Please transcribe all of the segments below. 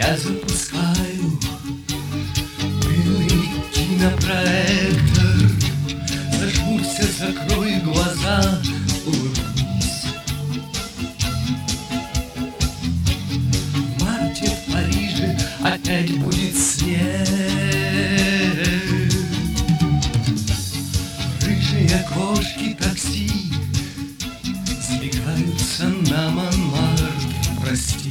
Я запускаю пыльный кинопроектор. Зажмурься, закрой глаза, улыбнись. В марте в Париже опять будет снег. Рыжие кошки такси сбегаются на Монмартр. Прости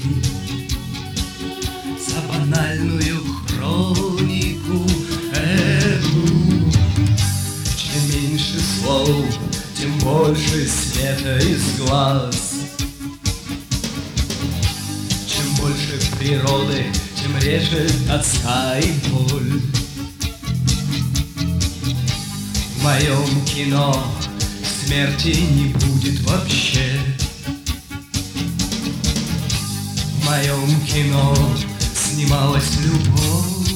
за банальную хронику эту. Чем меньше слов, тем больше света из глаз. Чем больше природы, тем реже тоска и боль. В моем кино смерти не будет вообще. В моем кино снималась любовь.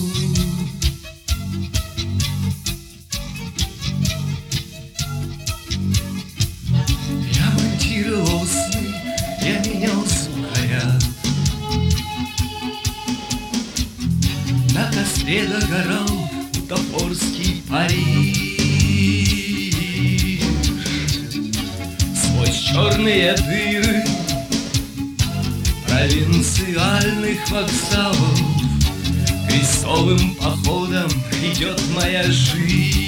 Я монтировал сны, я менял сухаря. На костре догорал бутафорский Париж. Сквозь черные дыры провинциальных вокзалов крестовым походом идет моя жизнь.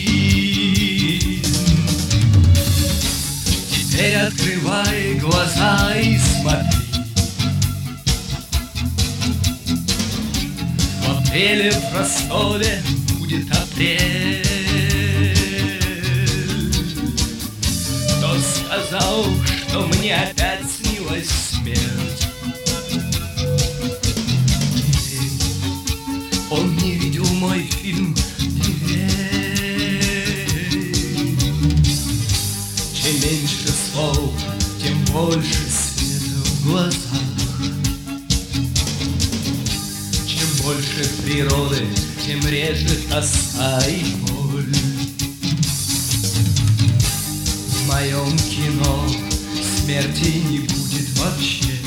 Теперь открывай глаза и смотри. В апреле в Ростове будет апрель. Кто сказал, что мне опять снилась смерть? Он не видел мой фильм, не верь. Чем меньше слов, тем больше света в глазах. Чем больше природы, тем реже тоска и боль. В моем кино смерти не будет вообще.